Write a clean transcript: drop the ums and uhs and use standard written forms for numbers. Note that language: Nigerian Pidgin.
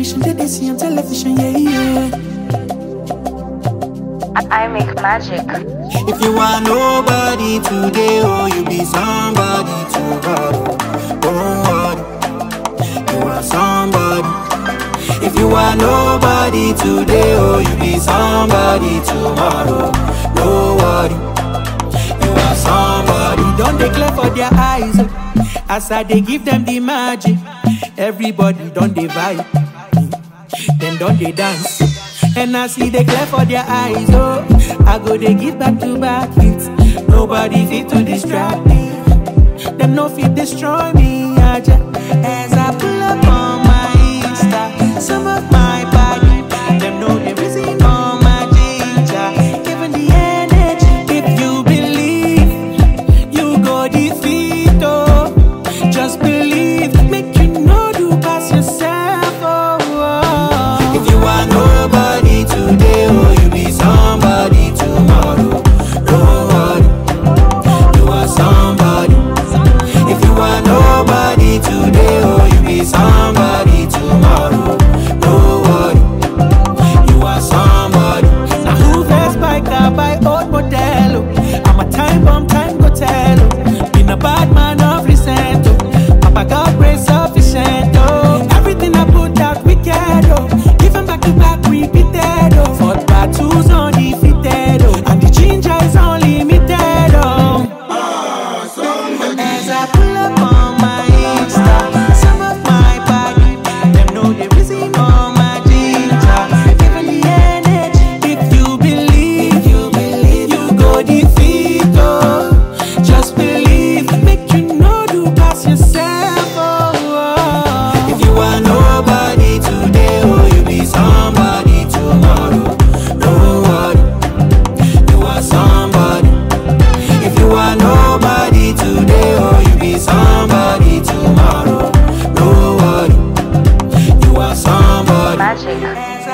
condition that they see on television, yeah. I make magic. If you are nobody today, oh, you be somebody tomorrow. Don't worry, you are somebody. If you are nobody today, oh, you be somebody tomorrow. Don't worry, you are somebody. Don't declare for their eyes, oh, as I they give them the magic. Everybody don't they vibe, then don't they dance. And I see they clear for their eyes, oh, I go they give back to back hits. Nobody fit to distract me. Them no fit destroy me, as I pull up on my Insta. Some of my body, them know the reason on my ginger. Given the energy, if you believe, you go defeat, oh. Just believe, make you know do pass yourself, oh, oh. If you are nobody today, oh, you be somebody tomorrow. Don't worry, you are somebody. If you are nobody today, oh, you be somebody tomorrow. Don't worry, you are somebody. Now who first bike I buy old model, oh. I'm a time bomb, time go tell, oh. Been a bad man of recent, oh. Papa God grace sufficient, oh. Everything I put out wicked, oh. Giving back to back repeated, oh. Fought battles undefeated, oh. And the ginger is unlimited, oh. As I pull up on my Insta, some of my body, them know the reason on my ginger. Given the energy, if you believe, you go defeat, oh. Just believe, make you know do pass yourself, oh, oh. If you are nobody today, oh, you be somebody tomorrow. Don't worry, you are somebody. If you are nobody today, oh, you be somebody tomorrow. Don't worry, you are somebody. Magic.